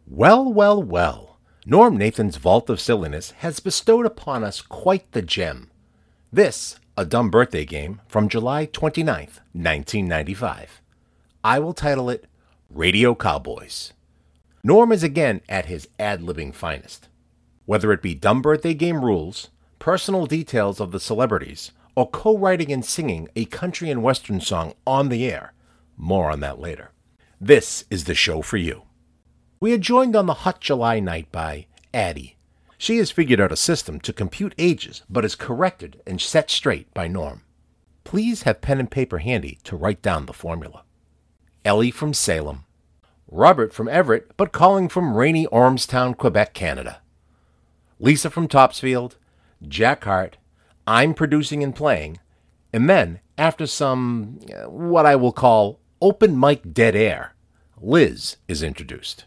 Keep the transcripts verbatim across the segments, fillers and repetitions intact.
Well, well, well. Norm Nathan's Vault of Silliness has bestowed upon us quite the gem. This, a dumb birthday game from July twenty-ninth, nineteen ninety-five. I will title it Radio Cowboys. Norm is again at his ad-libbing finest. Whether it be dumb birthday game rules, personal details of the celebrities, or co-writing and singing a country and western song on the air, more on that later. This is the show for you. We are joined on the hot July night by Addie. She has figured out a system to compute ages, but is corrected and set straight by Norm. Please have pen and paper handy to write down the formula. Ellie from Salem. Robert from Everett, but calling from rainy Ormstown, Quebec, Canada. Lisa from Topsfield. Jack Hart. I'm producing and playing. And then, after some, uh, what I will call, open mic dead air, Liz is introduced.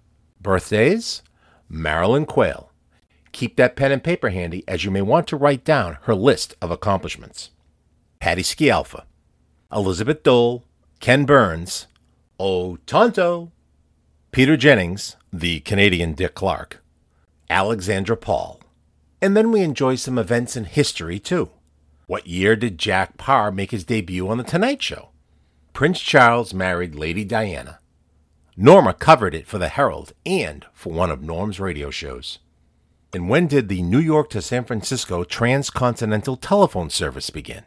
Birthdays? Marilyn Quayle. Keep that pen and paper handy as you may want to write down her list of accomplishments. Patty Scialfa. Elizabeth Dole. Ken Burns. Oh Tonto. Peter Jennings, the Canadian Dick Clark. Alexandra Paul. And then we enjoy some events in history too. What year did Jack Paar make his debut on The Tonight Show? Prince Charles married Lady Diana. Norma covered it for the Herald and for one of Norm's radio shows. And when did the New York to San Francisco transcontinental telephone service begin?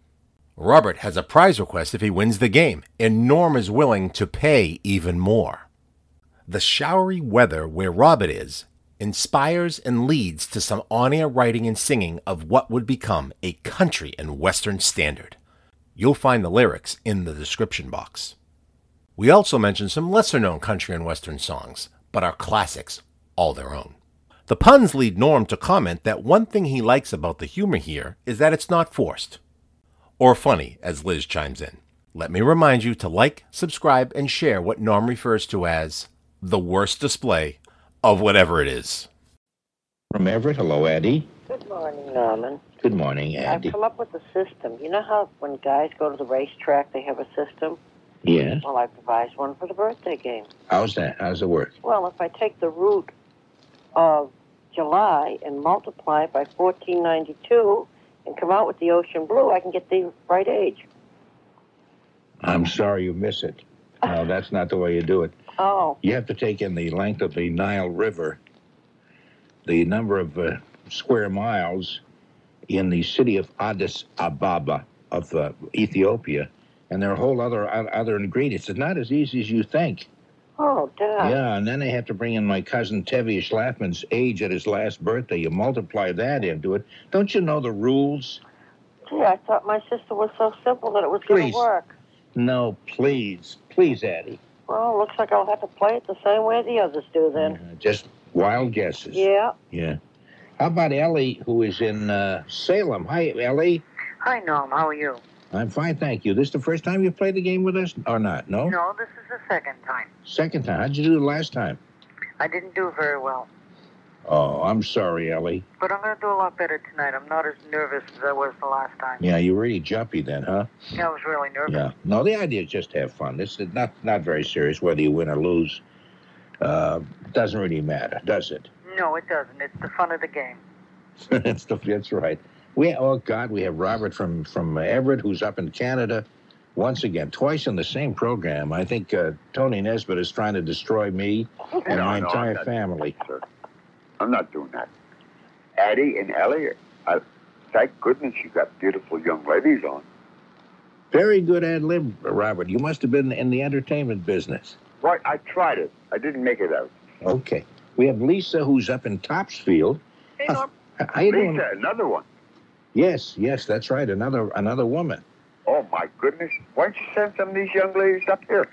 Robert has a prize request if he wins the game, and Norm is willing to pay even more. The showery weather where Robert is inspires and leads to some on-air writing and singing of what would become a country and western standard. You'll find the lyrics in the description box. We also mention some lesser-known country and western songs, but are classics all their own. The puns lead Norm to comment that one thing he likes about the humor here is that it's not forced. Or funny, as Liz chimes in. Let me remind you to like, subscribe, and share what Norm refers to as the worst display of whatever it is. From Everett, hello, Addie. Good morning, Norman. Good morning, Addie. I've come up with a system. You know how when guys go to the racetrack, they have a system? Yes. Well, I devised one for the birthday game. How's that? How's it work? Well, if I take the root of July and multiply it by fourteen ninety-two and come out with the ocean blue, I can get the right age. I'm sorry you miss it. No, that's not the way you do it. Oh. You have to take in the length of the Nile River, the number of uh, square miles in the city of Addis Ababa of uh, Ethiopia, and there are a whole other other ingredients. It's not as easy as you think. Oh, damn. Yeah, and then they have to bring in my cousin Tevi Schlafman's age at his last birthday. You multiply that into it. Don't you know the rules? Gee, I thought my system was so simple that it was going Please. to work. No, please. Please, Addie. Well, looks like I'll have to play it the same way the others do then. Uh, just wild guesses. Yeah. Yeah. How about Ellie, who is in uh, Salem? Hi, Ellie. Hi, Norm. How are you? I'm fine, thank you. This the first time you played the game with us, or not? No? No, this is the second time. Second time. How'd you do the last time? I didn't do very well. Oh, I'm sorry, Ellie. But I'm going to do a lot better tonight. I'm not as nervous as I was the last time. Yeah, you were really jumpy then, huh? Yeah, I was really nervous. Yeah. No, the idea is just to have fun. This is not, not very serious, whether you win or lose. Uh, doesn't really matter, does it? No, it doesn't. It's the fun of the game. that's, the, that's right. We, oh, God, we have Robert from, from Everett, who's up in Canada. Once again, twice in the same program. I think uh, Tony Nesbitt is trying to destroy me and No, my no, entire I'm not family. doing that, sir. I'm not doing that. Addie and Ellie, I, thank goodness you got beautiful young ladies on. Very good ad lib, Robert. You must have been in the entertainment business. Right, I tried it. I didn't make it out. Okay. We have Lisa, who's up in Topsfield. Hey, Norm. Uh, how you doing? Lisa, another one. Yes, yes, that's right. Another another woman. Oh, my goodness. Why don't you send some of these young ladies up here?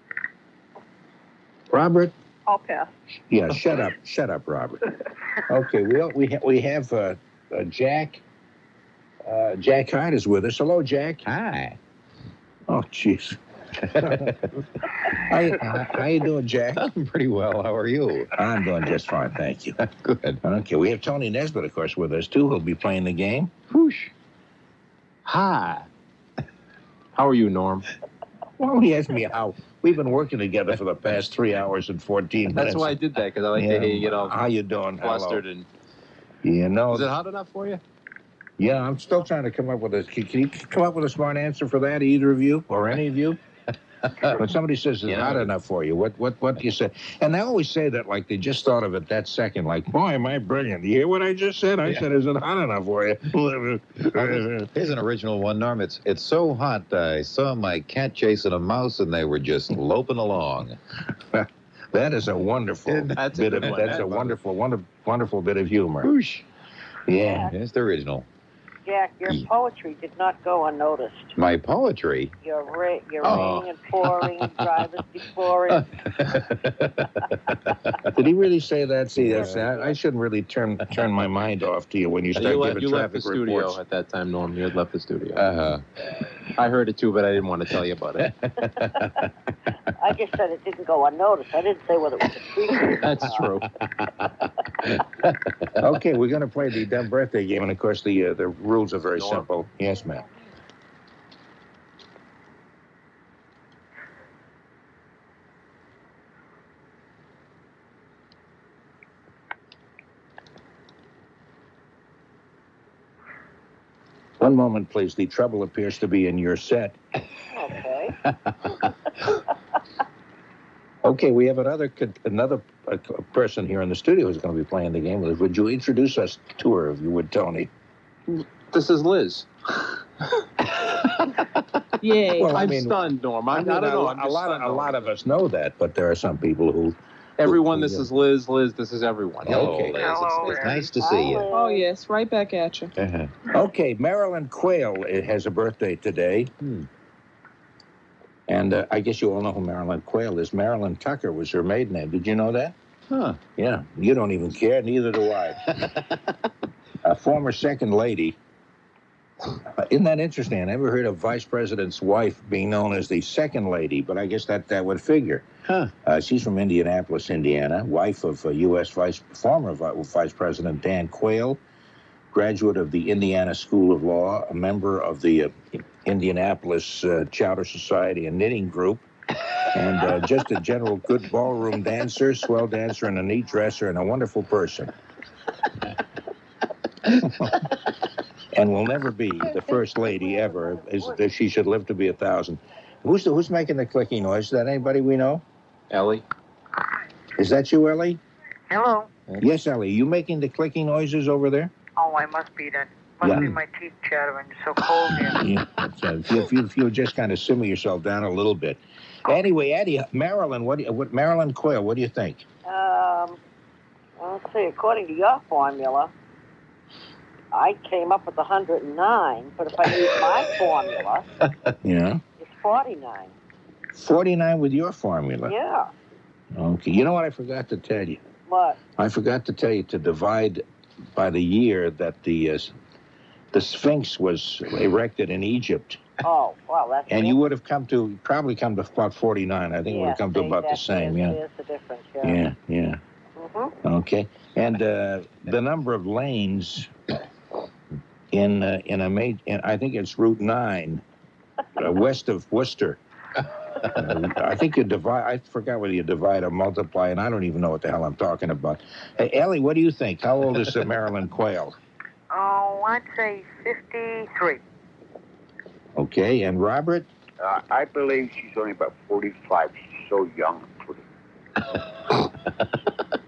Robert? I'll pass. Yeah, shut up. Shut up, Robert. Okay, we we ha- we have uh, uh, Jack. Uh, Jack Hart is with us. Hello, Jack. Hi. Oh, jeez. how, you- how, how you doing, Jack? I'm pretty well. How are you? I'm doing just fine, thank you. Good. Okay, we have Tony Nesbitt, of course, with us, too. He'll be playing the game. Whoosh. Hi. How are you, Norm? Well, he asked me how. We've been working together for the past three hours and fourteen minutes. That's why I did that, because I like Yeah, to hear you get all how you doing? flustered. Hello. And You know, is it hot enough for you? yeah, I'm still trying to come up with a. Can, can you come up with a smart answer for that, either of you or any of you? When somebody says it's Yeah. not enough for you, what what what do you say? And they always say that like they just thought of it that second. Like, boy, am I brilliant? You hear what I just said? I Yeah. said, is it hot enough for you? Here's an original one, Norm. It's it's so hot. I saw my cat chasing a mouse, and they were just loping along. That is a wonderful That's a bit good of. one. That's I a love it. wonderful, wonderful, wonderful bit of humor. Whoosh. Yeah. It's the original. Jack, your Yeah. poetry did not go unnoticed. My poetry. Your, ra- your Oh. raining and pouring, drivers deploring. Did he really say that? See, that's I, I shouldn't really turn turn my mind off to you when you start You, giving left, you left traffic the studio reports. at that time, Norm. You had left the studio. Uh-huh. I heard it too, but I didn't want to tell you about it. I just said it didn't go unnoticed. I didn't say whether it was a treat. That's true. Okay, we're going to play the dumb birthday game, and of course the uh, the rules are very Norm. simple. Yes, ma'am. One moment, please. The trouble appears to be in your set. Okay. Okay, we have another another uh, person here in the studio who's going to be playing the game with us. Would you introduce us to her, if you would, Tony? This is Liz. Yay. Well, I I'm mean- stunned, Norm. I, I I mean, don't know. a, I'm a just lot of stunned, a Norm. lot of us know that, but there are some people who. Everyone, this Yeah. is Liz. Liz, this is everyone. Hello, Okay. Liz. Hello, It's, it's Larry. nice to see you. Oh, yes, right back at you. Uh-huh. Okay, Marilyn Quayle uh, has a birthday today. Hmm. And uh, I guess you all know who Marilyn Quayle is. Marilyn Tucker was her maiden name. Did you know that? Huh. Yeah, you don't even care. Neither do I. A former second lady. Uh, isn't that interesting? I never heard of vice president's wife being known as the second lady, but I guess that, that would figure. Huh. Uh, she's from Indianapolis, Indiana, wife of uh, U S Vice former Vi- Vice President Dan Quayle, graduate of the Indiana School of Law, a member of the uh, Indianapolis uh, Chowder Society and Knitting Group, and uh, just a general good ballroom dancer, swell dancer, and a neat dresser, and a wonderful person. And will never be the first lady ever. Is that she should live to be a thousand. Who's the, who's making the clicking noise? Is that anybody we know? Ellie. Is that you, Ellie? Hello. Yes, Ellie. You making the clicking noises over there? Oh, I must be then. Must Yeah. be my teeth chattering. It's so cold here. Yeah. So if, you, if, you, if you just kind of simmer yourself down a little bit. Anyway, Eddie, Marilyn, what do you, what Marilyn Quayle, what do you think? Um, well, let's see. According to your formula, I came up with one hundred nine, but if I use my formula, Yeah. it's forty-nine. forty-nine with your formula. Yeah. Okay. You know what I forgot to tell you? What? I forgot to tell you to divide by the year that the uh, the Sphinx was erected in Egypt. Oh, well, that's And it. you would have come to, probably come to about forty-nine. I think it would Yeah, have come to see, about the that same, is- yeah. is the difference, yeah. Yeah, yeah. Mm-hmm. Okay. And uh, the number of lanes in uh, in a ma- in, I think it's Route nine, uh, west of Worcester. Uh, I think you divide, I forgot whether you divide or multiply, and I don't even know what the hell I'm talking about. Hey, Ellie, what do you think? How old is uh, Marilyn Quayle? Oh, I'd say fifty-three. Okay, and Robert? Uh, I believe she's only about forty-five. She's so young and pretty.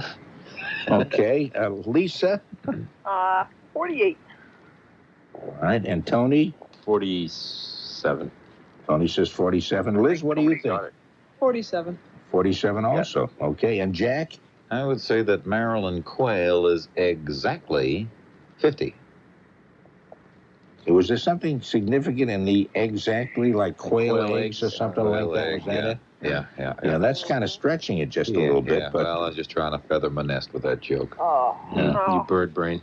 Okay, uh, Lisa? Uh, forty-eight. All right, and Tony? forty-seven. Tony says forty-seven. Liz, what do you Somebody got think? it. forty-seven. forty-seven also. Okay, and Jack? I would say that Marilyn Quayle is exactly fifty. Was there something significant in the exactly, like quail, Quail eggs, or eggs, something Quail like that? egg, Was that yeah. it? Yeah, yeah, Yeah, that's kind of stretching it just a Yeah, little bit, yeah. but Well, I was just trying to feather my nest with that joke. Oh. Yeah. You bird brain.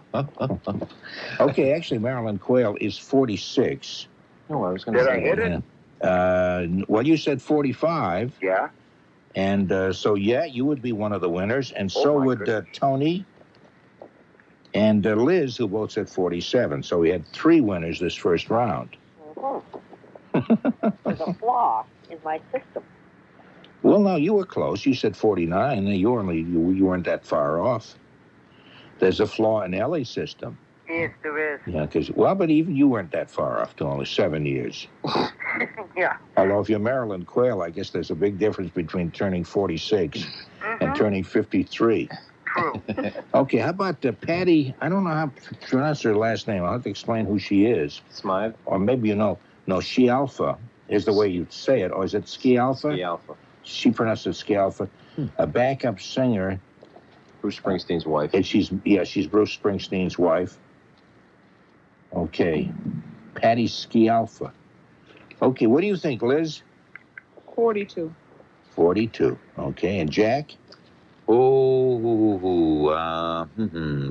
okay. Actually, Marilyn Quayle is forty-six. No, I was going to Did say. I hit it? Yeah. Uh, well, you said forty-five, Yeah. and uh, so yeah, you would be one of the winners, and Oh, so my would uh, goodness. Tony and uh, Liz, who both said forty-seven. So we had three winners this first round. Mhm. There's a flaw in my system. Well, no, you were close. You said forty-nine. You were only you, you weren't that far off. There's a flaw in Ellie's system. Yes, there is. Yeah, because well, but even you weren't that far off to only seven years. Yeah. Although if you're Marilyn Quayle, I guess there's a big difference between turning forty-six Mm-hmm. and turning fifty-three. True. Okay, how about uh, Patty? I don't know how to pronounce her last name. I'll have to explain who she is. Smythe. Or maybe you know. No, She Alpha is the way you say it. Or is it Ski Alpha? Ski Alpha. She pronounced it Ski Alpha. Hmm. A backup singer. Bruce Springsteen's wife. And she's, yeah, she's Bruce Springsteen's wife. Okay. Patty Ski Alpha. Okay, what do you think, Liz? forty-two. forty-two. Okay, and Jack? Oh, uh, hmm,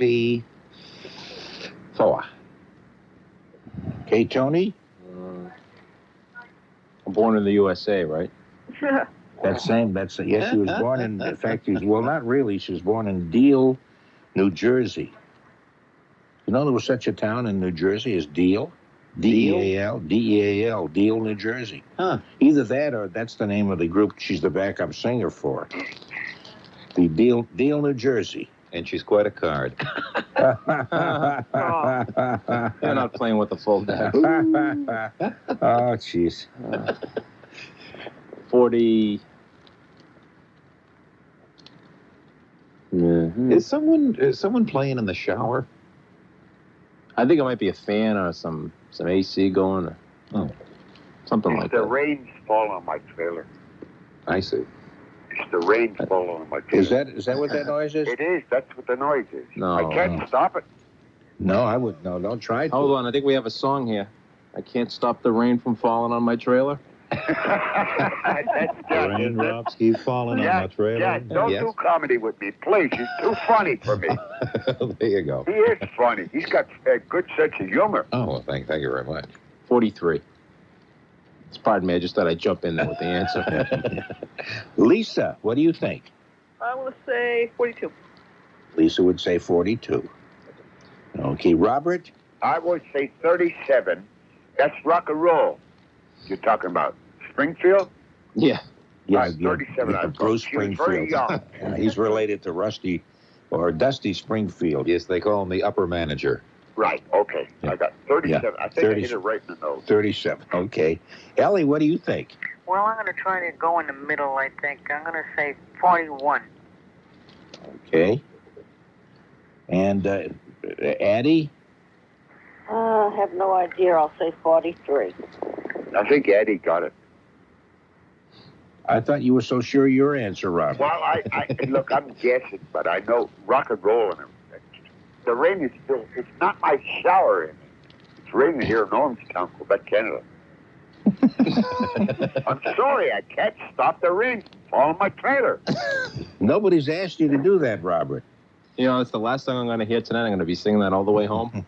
forty-four. Okay, Tony? Uh, born in the U S A, right? That same, that's, yes, she was born in, in fact, she was, well, not really. She was born in Deal, New Jersey. You know there was such a town in New Jersey as Deal? D E A L? D E A L, Deal, New Jersey. Huh. Either that or that's the name of the group she's the backup singer for. The Deal, Deal, New Jersey. And she's quite a card. They're not playing with the full deck. Oh, jeez. Uh, forty. Mhm. Is someone is someone playing in the shower? I think it might be a fan or some some A C going, or Oh. something It's like the that. rain's falling on my trailer. I see. It's the rain's falling on my trailer. Is that is that what that noise is? It is. That's what the noise is. No, I can't no. stop it. No, I would, no, don't try to. Hold on, I think we have a song here. I can't stop the rain from falling on my trailer. That's Jack, isn't it? Raindrops keep falling on my Jack, trailer. Jack, don't Yes. do comedy with me, please. You're too funny for me. There you go. He is funny. He's got a good sense of humor. Oh, well, thank, thank you very much. forty-three. Pardon me, I just thought I'd jump in there with the answer. Lisa, what do you think? I want to say forty-two. Lisa would say forty-two. Okay, Robert? I would say thirty-seven. That's rock and roll. You're talking about Springfield? Yeah. Right, thirty-seven. I Bruce he was very Springfield. young. Yeah, he's related to Rusty or Dusty Springfield. Yes, they call him the upper manager. Right, okay. I got thirty-seven. I think I thirty hit it right in the nose. thirty-seven. Okay. Ellie, what do you think? Well, I'm going to try to go in the middle, I think. I'm going to say forty-one. Okay. And uh, Addie? Uh, I have no idea. I'll say forty-three. I think Eddie got it. I thought you were so sure of your answer, Robert. Well, I, I look, I'm guessing, but I know rock and roll and everything. The rain is still, it's not my shower in it. It's raining here in Ormstown, Quebec, Canada. I'm sorry, I can't stop the rain from falling on my trailer. Nobody's asked you to do that, Robert. You know, it's the last song I'm going to hear tonight. I'm going to be singing that all the way home.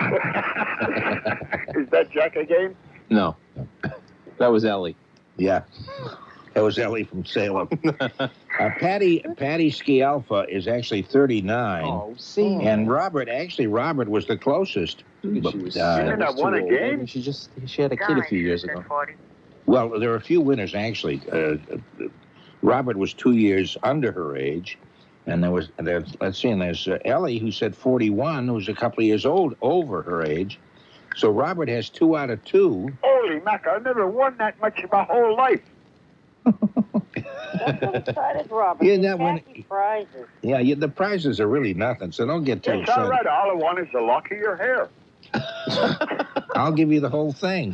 Is that Jack again? No. That was Ellie. Yeah. That was Ellie from Salem. uh, Patty Patty Ski Alpha is actually thirty-nine. Oh, see. And Robert, actually, Robert was the closest. She But, was, uh, Didn't I won a game? She just she had a kid a few years ago. forty. Well, there are a few winners, actually. Uh, uh, Robert was two years under her age. And there was, there's, let's see, and there's uh, Ellie, who said forty-one, who's a couple of years old over her age. So Robert has two out of two. Holy mac, I've never won that much in my whole life. That's so excited, Robert. Yeah, You that one- can't be prizes. Yeah, you, the prizes are really nothing, so don't get too It's all excited. right. All I want is the lock of your hair. I'll give you the whole thing.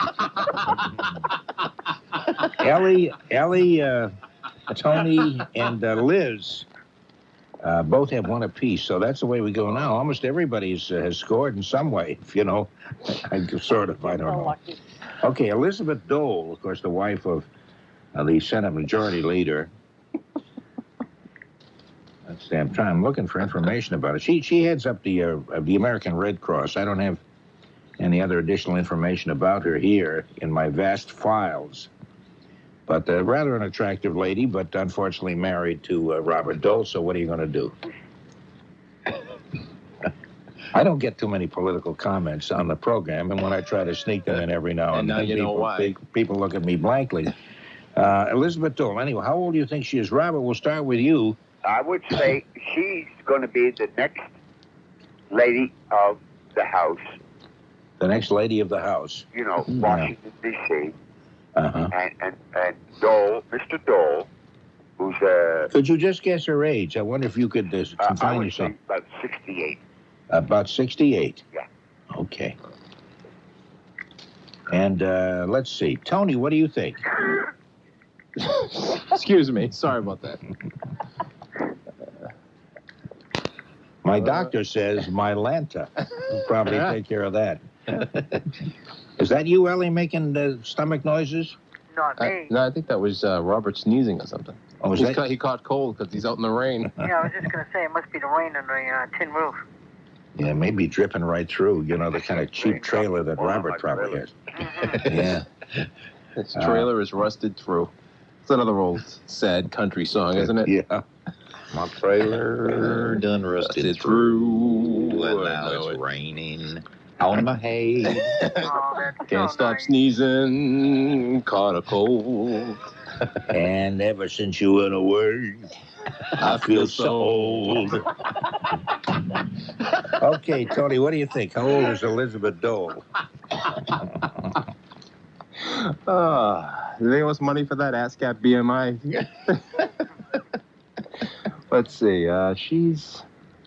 Ellie, Ellie, uh, Tony, and uh, Liz uh, both have one apiece, so that's the way we go now. Almost everybody's uh, has scored in some way, if you know. I sort of, I don't So know. lucky. Okay, Elizabeth Dole, of course, the wife of uh, the Senate Majority Leader. Let's see, I'm trying, I'm looking for information about it. She she heads up the uh, the American Red Cross. I don't have any other additional information about her here in my vast files. But uh, rather an attractive lady, but unfortunately married to uh, Robert Dole. So what are you going to do? I don't get too many political comments on the program, and when I try to sneak them in every now and, And now then, you know people, why. pe- people look at me blankly. Uh, Elizabeth Dole, anyway, how old do you think she is? Robert, we'll start with you. I would say she's going to be the next lady of the house, The next lady of the house. you know, Yeah. Washington, D C, Uh-huh. and, and, and Dole, Mister Dole, who's uh, Could you just guess her age? I wonder if you could uh, uh, I confine would yourself. say about sixty-eight. About sixty-eight. Yeah. Okay. And uh, let's see. Tony, what do you think? Excuse me. Sorry about that. My doctor says Mylanta. We'll probably take care of that. Is that you, Ellie, making the stomach noises? Not I, me. no, I think that was uh, Robert sneezing or something. Oh, is He's that? ca- he caught cold because he's out in the rain. Yeah, I was just going to say, it must be the rain on the uh, tin roof. Yeah, maybe dripping right through. You know, the kind of cheap trailer that Robert probably has. Yeah. His trailer is rusted through. It's another old sad country song, isn't it? Yeah. My trailer done rusted Rusted through, through. and I now know it's it. raining on my hay. Oh, that's Can't so stop nice. sneezing, caught a cold. And ever since you went away, I feel so old. Okay, Tony, what do you think? How old is Elizabeth Dole? Ah, do they owe us money for that ASCAP B M I? Let's see. Uh, she's,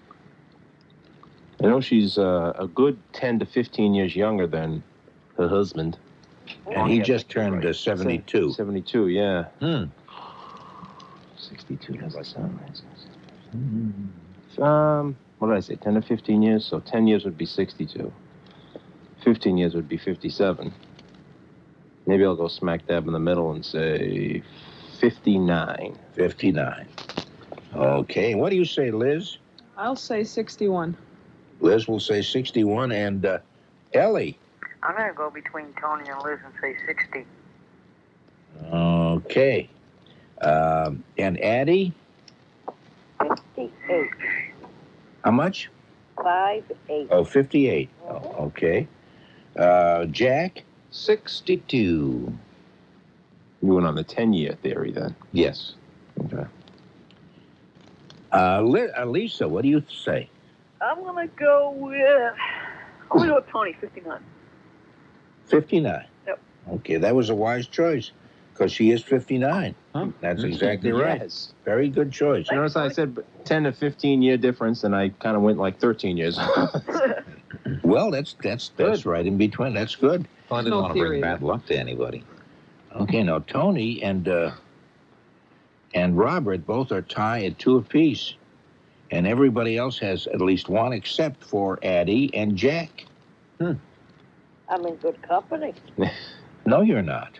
I know she's uh, a good ten to fifteen years younger than her husband. And he just turned uh, seventy-two. seventy-two, yeah. Hmm. sixty-two. That's um, what did I say? ten to fifteen years. So ten years would be sixty-two. fifteen years would be fifty-seven. Maybe I'll go smack dab in the middle and say fifty-nine. fifty-nine. Okay, what do you say, Liz? I'll say sixty-one. Liz will say sixty-one, and uh, Ellie. I'm going to go between Tony and Liz and say sixty. Okay. Um, and Addie, fifty-eight. how much? Five, eight. Oh, fifty-eight. Oh, okay. Uh, Jack? sixty-two. You went on the ten-year theory then. Yes. Okay. Uh, Li- uh, Lisa, what do you say? I'm going to go with, I'm going to go with Tony, fifty-nine. fifty-nine. Yep. Okay, that was a wise choice, because she is fifty-nine. Huh? That's exactly right. Yes. Very good choice. You notice I said ten to fifteen year difference, and I kind of went like thirteen years. Well, that's that's that's right in between. That's good. Well, I didn't No want to bring theory. bad luck to anybody. Okay, now Tony and uh, and Robert both are tied at two apiece, and everybody else has at least one except for Addie and Jack. I'm in good company. No, you're not.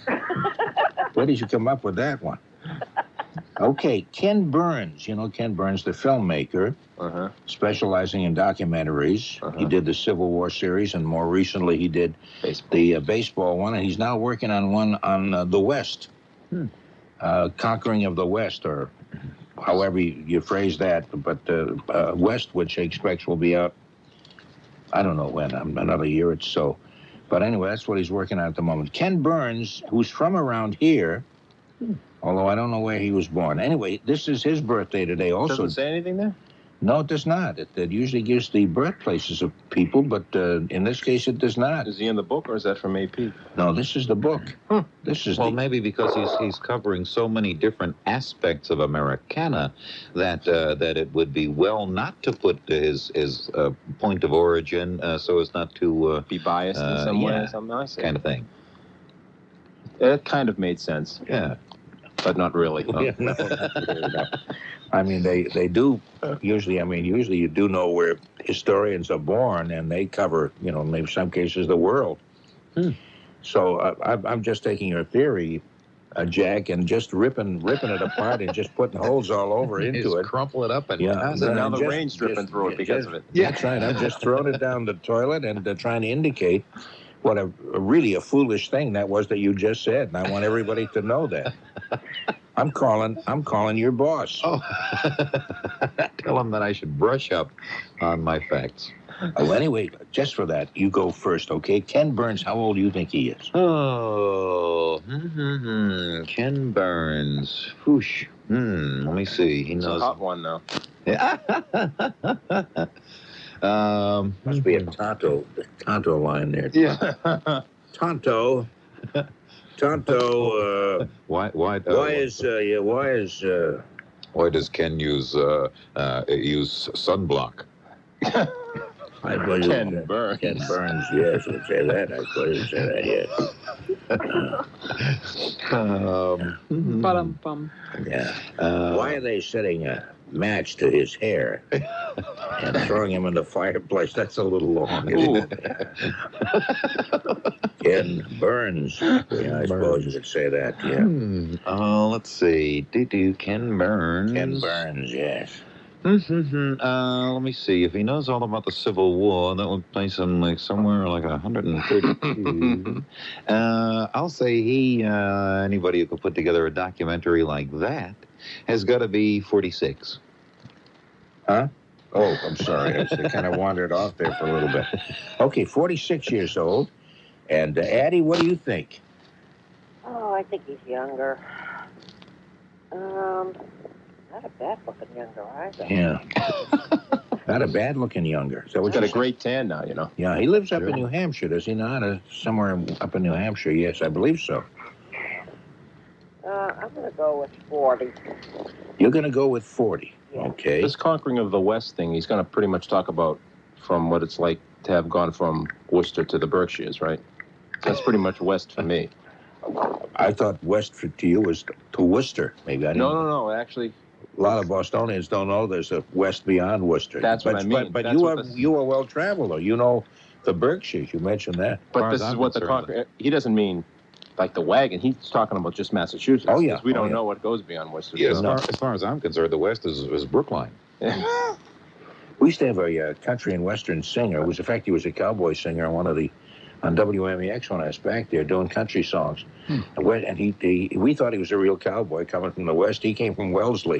Where did you come up with that one? Okay, Ken Burns. You know Ken Burns, the filmmaker, uh-huh. specializing in documentaries. Uh-huh. He did the Civil War series, and more recently he did Baseball. the uh, baseball one, and he's now working on one on uh, the West, Hmm. uh, Conquering of the West, or however you, you phrase that, but uh, uh, West, which he expects will be out, I don't know when, um, another year or so. But anyway, that's what he's working on at the moment. Ken Burns, who's from around here, although I don't know where he was born. Anyway, this is his birthday today also. Doesn't say anything there? No, it does not. It, it usually gives the birthplaces of people, but uh, in this case it does not. Is he in the book, or is that from A P? No, this is the book. Hmm. This is Well, the... maybe because he's he's covering so many different aspects of Americana that uh, that it would be well not to put his his uh, point of origin uh, so as not to uh, Be biased in Uh, some way yeah. or something? I see. kind of thing. It kind of made sense, Yeah. but not really. Yeah, no, not really, no. I mean, they, they do usually, I mean, usually you do know where historians are born, and they cover, you know, maybe some cases the world. Hmm. So uh, I'm, I'm just taking your theory, uh, Jack, and just ripping ripping it apart and just putting holes all over into Just it. crumple it up and Yeah. pass So it now out. the just- rain's dripping just- through it because just- of it. That's right. I'm just throwing it down the toilet and uh, trying to indicate what a, a really a foolish thing that was that you just said, and I want everybody to know that. I'm calling. I'm calling your boss. Oh, tell him that I should brush up on my facts. Oh, anyway, just for that, you go first, okay? Ken Burns, how old do you think he is? Oh, mm-hmm. Ken Burns. Whoosh. Hmm. Let me see. He It's a knows. hot one, though. um, Must be a Tonto, Tonto line there. Yeah. Tonto. Tonto, uh, Why? Why? Uh, why is, uh, yeah, why is, uh, Why does Ken use uh, uh, use sunblock? I suppose Ken it- Burns. Ken Burns, yes, would say that. I suppose he'd say that, yes. Um, Ba-dum-bum. Yeah. uh, Why are they setting a match to his hair and throwing him in the fireplace? That's a little long, isn't it? Ken Burns. Yeah, I suppose you could say that, yeah. Hmm. Uh, let's see. Do do Ken Burns. Ken Burns, yes. Mm-hmm. Uh, let me see. If he knows all about the Civil War, that would place him like somewhere like one hundred thirty-two. uh, I'll say he. Uh, anybody who could put together a documentary like that has got to be forty-six. Huh? Oh, I'm sorry. I just kind of wandered off there for a little bit. Okay, forty-six years old. And uh, Addie, what do you think? Oh, I think he's younger. Um, not a bad looking younger either. Yeah. Not a bad looking younger. So He's got a great tan now, you know. Yeah, he lives up Sure. in New Hampshire, does he not? Uh, somewhere up in New Hampshire, yes, I believe so. Uh, I'm going to go with forty. You're going to go with forty. Yeah. Okay. This conquering of the West thing, he's going to pretty much talk about from what it's like to have gone from Worcester to the Berkshires, right? That's pretty much West for me. I thought west for, to you was to Worcester. Maybe I didn't. No, no, no. Actually, A lot of Bostonians don't know there's a west beyond Worcester. That's but, what I mean. But, but That's you what are this- you are well traveled, though. You know the Berkshires. You mentioned that. but far this as is I'm what the concerned, conquer. He doesn't mean like the wagon. He's talking about just Massachusetts. Oh, yeah. 'cause we Oh, don't yeah. know what goes beyond Worcester. Yeah, as so- far, as far as I'm concerned, the West is, is Brookline. We used to have a uh, country and western singer. It was, in fact, he was a cowboy singer on one of the on W M E X when I was back there doing country songs. Hmm. And, when, and he, he we thought he was a real cowboy coming from the west. He came from Wellesley.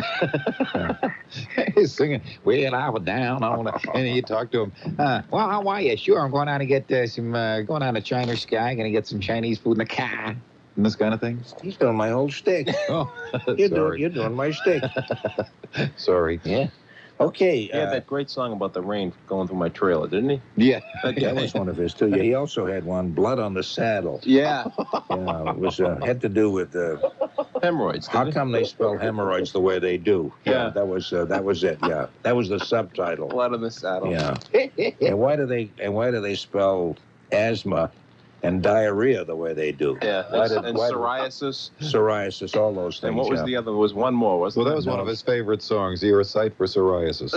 He's singing, well, I was down on it. And you talk to him, uh, well, how are you? Sure, I'm going out to get uh, some, uh, going out to China Sky, going to get some Chinese food in the car. And this kind of thing. He's doing my whole stick. Oh, You're, doing, sorry. you're doing my stick. Sorry. Yeah. Okay. He had Uh, that great song about the rain going through my trailer, didn't he? Yeah. that was one of his too. Yeah, he also had one, Blood on the Saddle. Yeah. Yeah, it was uh, had to do with uh, Hemorrhoids. how didn't come they spell hemorrhoids the way they do. Yeah. that was uh, that was it. Yeah, that was the he? subtitle. Blood on the saddle. Yeah. And why do they and why do they spell asthma and diarrhea the way they do? Yeah. Why And, did- and why did- psoriasis. Psoriasis, all those things. And what was yeah. the other? There was one more, wasn't Well, that was there? one of his favorite songs. You're a sight for psoriasis.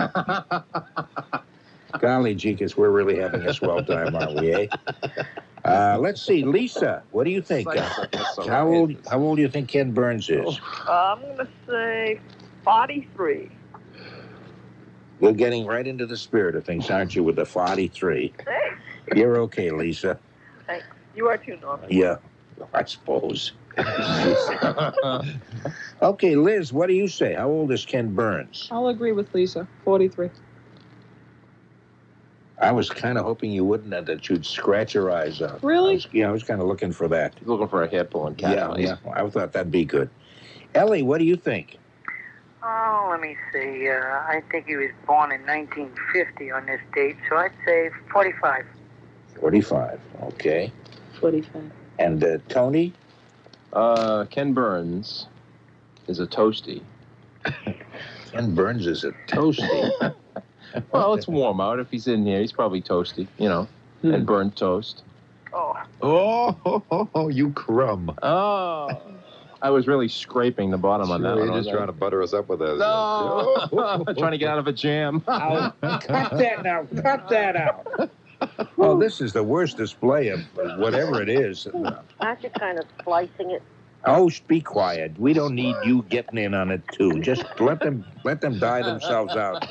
Golly, Jeekins, we're really having a swell time, aren't we, eh? Uh, let's see, Lisa, what do you think? Uh, how old how old do you think Ken Burns is? I'm going to say forty-three. You're getting right into the spirit of things, aren't you, with the forty-three? Hey, You're okay, Lisa. you are too, Norman. Yeah, I suppose. Okay, Liz, what do you say? How old is Ken Burns? I'll agree with Lisa. forty-three. I was kind of hoping you wouldn't, and that you'd scratch your eyes out. I Really? was, yeah, I was kind of looking for that. He's looking for a hair pulling cat. Yeah, yeah, I thought that'd be good. Ellie, what do you think? Oh, let me see. Uh, I think he was born in nineteen fifty on this date, so I'd say forty-five. forty-five, okay. forty-five. And uh, Tony? Uh, Ken Burns is a toasty. Ken Burns is a toasty. Well, it's warm out. If he's in here, he's probably toasty, you know, Hmm. and burnt toast. Oh, Oh, you crumb. Oh, I was really scraping the bottom on that Sure, one. you're just trying to butter us up with those. No, trying to get out of a jam. Now, cut that now. Cut that out. Oh, this is the worst display of whatever it is. Aren't you kind of slicing it? Oh, be quiet. We don't need you getting in on it too. Just let them let them die themselves out.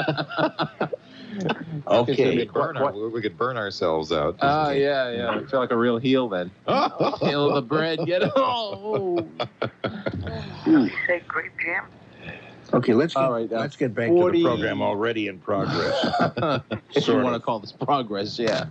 Okay. We could burn, our, we could burn ourselves out. Oh, yeah, yeah. I feel like a real heel then. Heel the bread, get it. Oh. You say grape jam? Okay, let's get, All right, uh, let's get back forty to the program already in progress. if Sort you want to of. call this progress, yeah.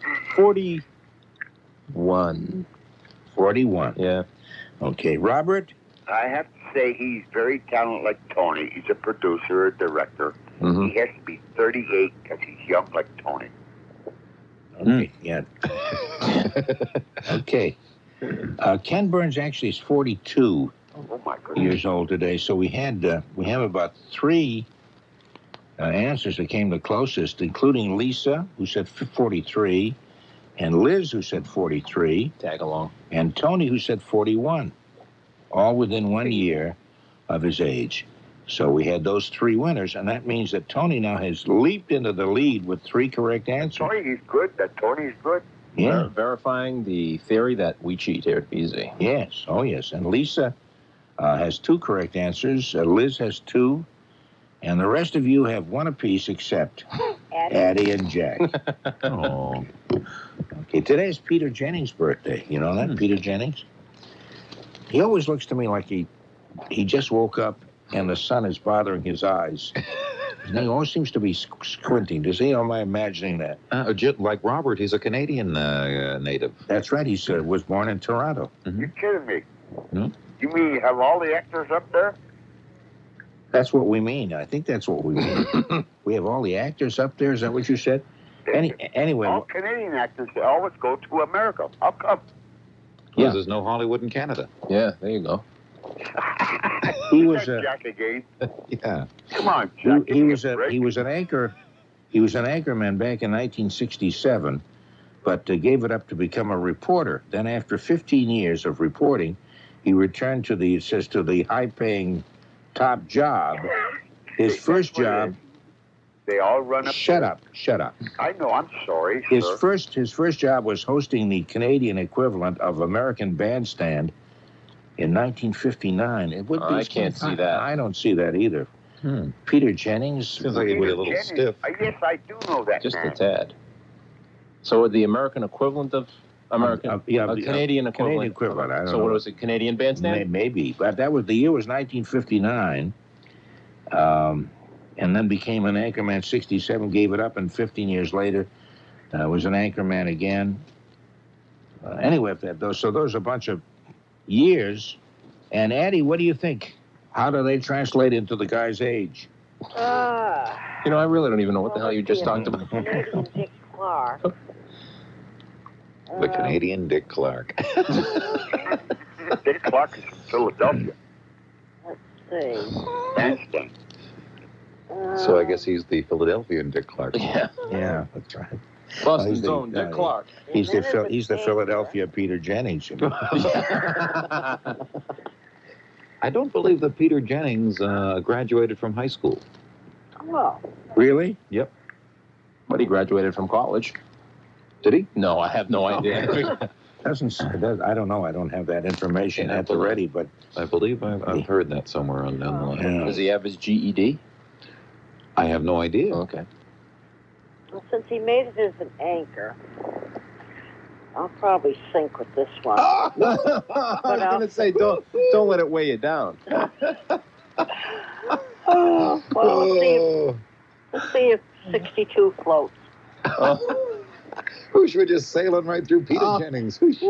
forty-one. forty-one. Yeah. Okay, Robert? I have to say he's very talented like Tony. He's a producer, a director. Mm-hmm. He has to be thirty-eight because he's young like Tony. Okay, yeah. Okay. Uh, Ken Burns actually is forty-two Oh my goodness. years old today, so we had uh, we have about three uh, answers that came the closest, including Lisa, who said forty-three, and Liz, who said forty-three, Tag along. and Tony, who said forty-one, all within one year of his age. So we had those three winners, and that means that Tony now has leaped into the lead with three correct answers. Tony, he's good. That Tony's good. Yeah. Ver- verifying the theory that we cheat here at B Z. Yes. Oh, yes. And Lisa uh, has two correct answers. Uh, Liz has two. And the rest of you have one apiece except Addie and Jack. Oh. Okay, today's Peter Jennings' birthday. You know that, Hmm. Peter Jennings? He always looks to me like he he just woke up and the sun is bothering his eyes. And he always seems to be squ- squinting. Does he, or am I imagining that? Uh, j- like Robert, he's a Canadian uh, uh, native. That's right. He uh, was born in Toronto. You're kidding me. Hmm? You mean you have all the actors up there? That's what we mean. I think that's what we mean. We have all the actors up there. Is that what you said? Any, anyway, All Canadian actors they always go to America. How come? Because Yeah. there's no Hollywood in Canada. Yeah, there you go. he was a Jack again. Yeah. Come on, he, Jack. he give me was a break. he was an anchor. He was an anchorman back in nineteen sixty-seven, but uh, gave it up to become a reporter. Then, after fifteen years of reporting, he returned to the it says to the high-paying top job. His That's first what it job. is. They all run up. Shut up! Shut up! I know. I'm sorry, His sir. first his first job was hosting the Canadian equivalent of American Bandstand in nineteen fifty-nine. It would be I can't see that. I don't see that either. Hmm. Peter Jennings. Seems like he would be a little Jennings. stiff. Uh, yes, I do know that Just man. a tad. So the American equivalent of American, Uh, uh, yeah, a the, uh, Canadian equivalent. Canadian equivalent, I don't so know. what was it? Canadian May- bandstand? Maybe, but that was the year was nineteen fifty-nine, um, and then became an anchorman. sixty-seven, gave it up, and fifteen years later, uh, was an anchorman again. Uh, anyway, if that, those so those are a bunch of years. And Addie, what do you think? How do they translate into the guy's age? Ah. You know, I really don't even know what the Well, hell you let's just see, talked about. Canadian Dick Clark. The Uh, Canadian Dick Clark. Dick Clark is from Philadelphia. see. Bandstand. Uh, So I guess he's the Philadelphian Dick Clark. Yeah. Yeah, that's right. Boston's he's the- own Dick uh, Clark. He's the invented Phil, he's the anchor. Philadelphia Peter Jennings. I don't believe that Peter Jennings uh, graduated from high school. Well, Really? But he graduated from college. Did he? No, I have no idea. Doesn't it does, I don't know. I don't have that information Yeah, at the ready, but I believe I've, I've heard that somewhere on down the line. yeah. Does he have his G E D? I have no idea. Okay. well, since he made it as an anchor, I'll probably sink with this one. I was I'll- gonna say, don't don't let it weigh you down. Oh, well, we'll see if, we'll see if sixty-two floats. Whoosh, we're just sailing right through Peter Oh. Jennings. Whoosh.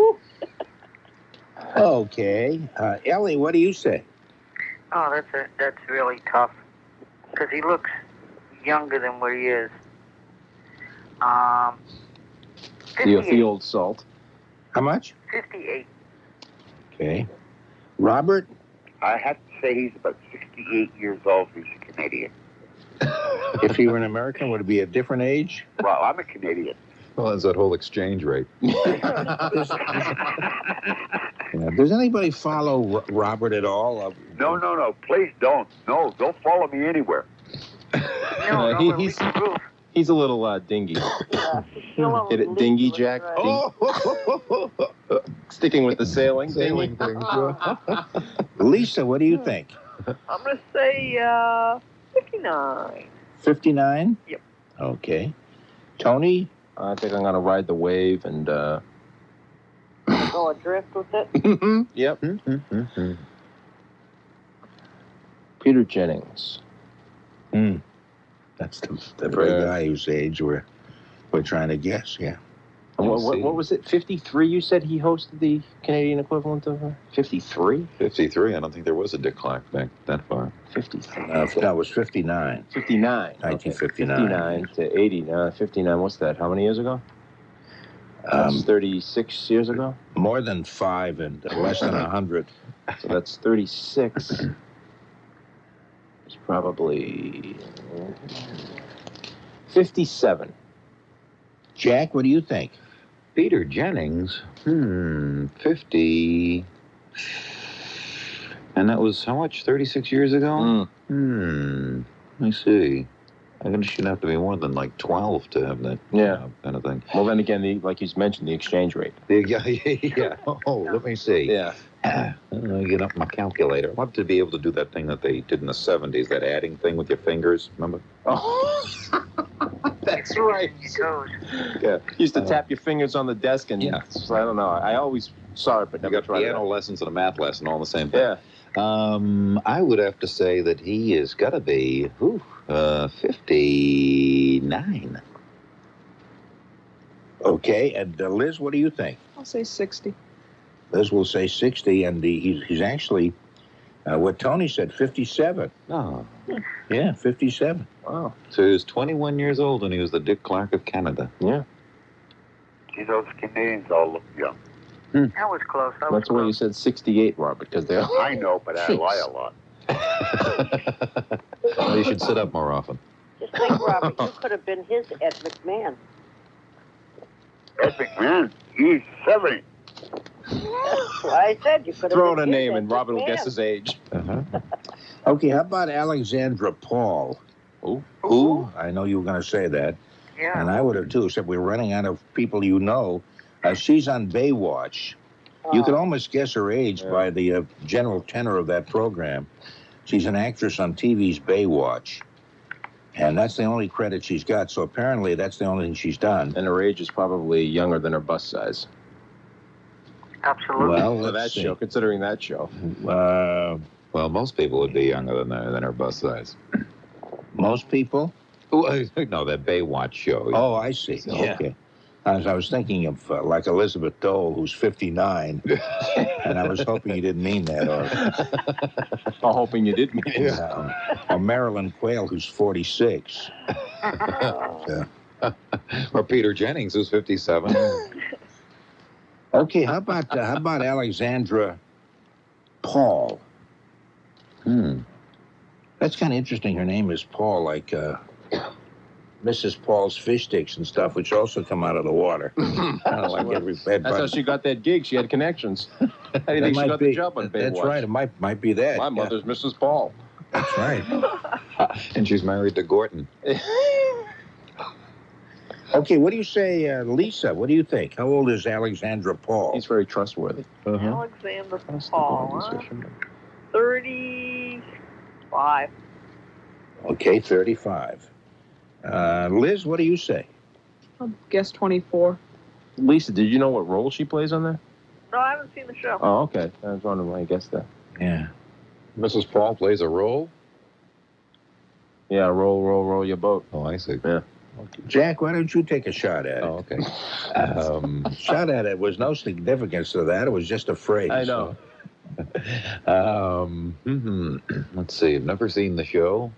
Okay. Uh, Ellie, what do you say? Oh, that's a, that's really tough because he looks younger than what he is. Um, The, the fifty-eight. old salt. How much? fifty-eight. Okay. Robert? I have to say he's about sixty-eight years old. He's a Canadian. If he were an American, would it be a different age? Well, I'm a Canadian. Well, that's that whole exchange rate. Yeah. Does anybody follow R- Robert at all? Uh, No, no, no. Please don't. No, don't follow me anywhere. No, Uh, no, he- but he's- we can prove. He's a little uh, dingy. Yeah, she'll Hit it leave dingy, you, Jack? right. Oh, Sticking with the sailing. sailing dingy. things. yeah. Lisa, what do you think? I'm going to say uh, fifty-nine. fifty-nine? Yep. Okay. Tony? I think I'm gonna ride the wave and. uh Go adrift with it. Yep. Mhm. Peter Jennings. Hmm. That's the, the very Yeah. guy whose age we're, we're trying to guess, yeah. And What, what, see. what was it? fifty-three, you said he hosted the Canadian equivalent of uh, fifty-three? fifty-three. I don't think there was a Dick Clark back that far. fifty-three. Uh, no, it was fifty-nine. fifty-nine. nineteen fifty-nine. fifty-nine to eighty. Uh, fifty-nine, what's that? How many years ago? Um, That's thirty-six years ago? more than five and less than a hundred. So that's thirty-six. It's probably fifty-seven. Jack, what do you think? Peter Jennings. Hmm. fifty. And that was how much? thirty-six years ago? Mm. Hmm. Let me see. I think it should have to be more than like twelve to have that Yeah. uh, kind of thing. Well, then again, the, like he's mentioned, the exchange rate. Yeah, yeah, yeah. Oh, let me see. Yeah. Let me get up my calculator. I'd love to be able to do that thing that they did in the seventies, that adding thing with your fingers, remember? Oh, that's right. He goes. Yeah. You used to Uh, tap your fingers on the desk, and Yeah. so I don't know. I always saw it, but You never got tried piano it. lessons and a math lesson all in the same thing. Yeah. Um, I would have to say that he has got to be whew, uh, fifty-nine. Okay, and uh, Liz, what do you think? I'll say sixty. Liz will say sixty, and the, he's, he's actually, uh, what Tony said, fifty-seven. Oh, Yeah, fifty-seven. Wow. so he was twenty-one years old and he was the Dick Clark of Canada. Yeah. See, those Canadians all look young. That was close. That was That's why you close. said sixty-eight, Robert, because they're. I know, but I lie a lot. Well, you should sit up more often. Just think, Robert, you could have been his Ed McMahon. Ed McMahon, he's seventy. That's what I said. You could have Throw been out a his name, Ed and Robert will McMahon. guess his age. Uh-huh. Okay, how about Alexandra Paul? Who? Who? I know you were going to say that, Yeah. and I would have too, except we're running out of people you know. Uh, she's on Baywatch. You Oh. could almost guess her age Yeah. by the uh, general tenor of that program. She's an actress on T V's Baywatch. And that's the only credit she's got. So apparently that's the only thing she's done. And her age is probably younger than her bust size. Absolutely. Well, For that let's see. show, considering that show. Uh, Well, most people would be younger than their, than her bust size. most people? Oh, no, that Baywatch show. Oh, I see. Yeah. Okay. I was, I was thinking of uh, like Elizabeth Dole, who's fifty-nine. And I was hoping you didn't mean that. Or, I'm hoping you did mean it. uh, or Marilyn Quayle, who's forty-six. So, Or Peter Jennings, who's fifty-seven. okay, how about uh, how about Alexandra Paul? Hmm. That's kind of interesting. Her name is Paul, like uh, Missus Paul's fish sticks and stuff, which also come out of the water. Kind of like every bed. That's how she got that gig. She had connections. How do you That think she might got be- the job on Baywatch? That's right. It might might be that. My yeah, mother's Missus Paul. that's right. And she's married to Gorton. Okay, what do you say, uh, Lisa? What do you think? How old is Alexandra Paul? He's very trustworthy. Uh-huh. Alexander That's the Paul, huh? organization. thirty-five. Okay, thirty-five. Uh, Liz, what do you say? I'll guess twenty-four. Lisa, did you know what role she plays on there? No, I haven't seen the show. Oh, okay. I was wondering why I guessed that. Yeah. Missus Paul plays a role? Yeah, roll, roll, roll your boat. Oh, I see. Yeah. Jack, why don't you take a shot at it? Oh, okay. Um, Shot at it was no significance to that. It was just a phrase. I know. um, hmm, let's see. I've never seen the show.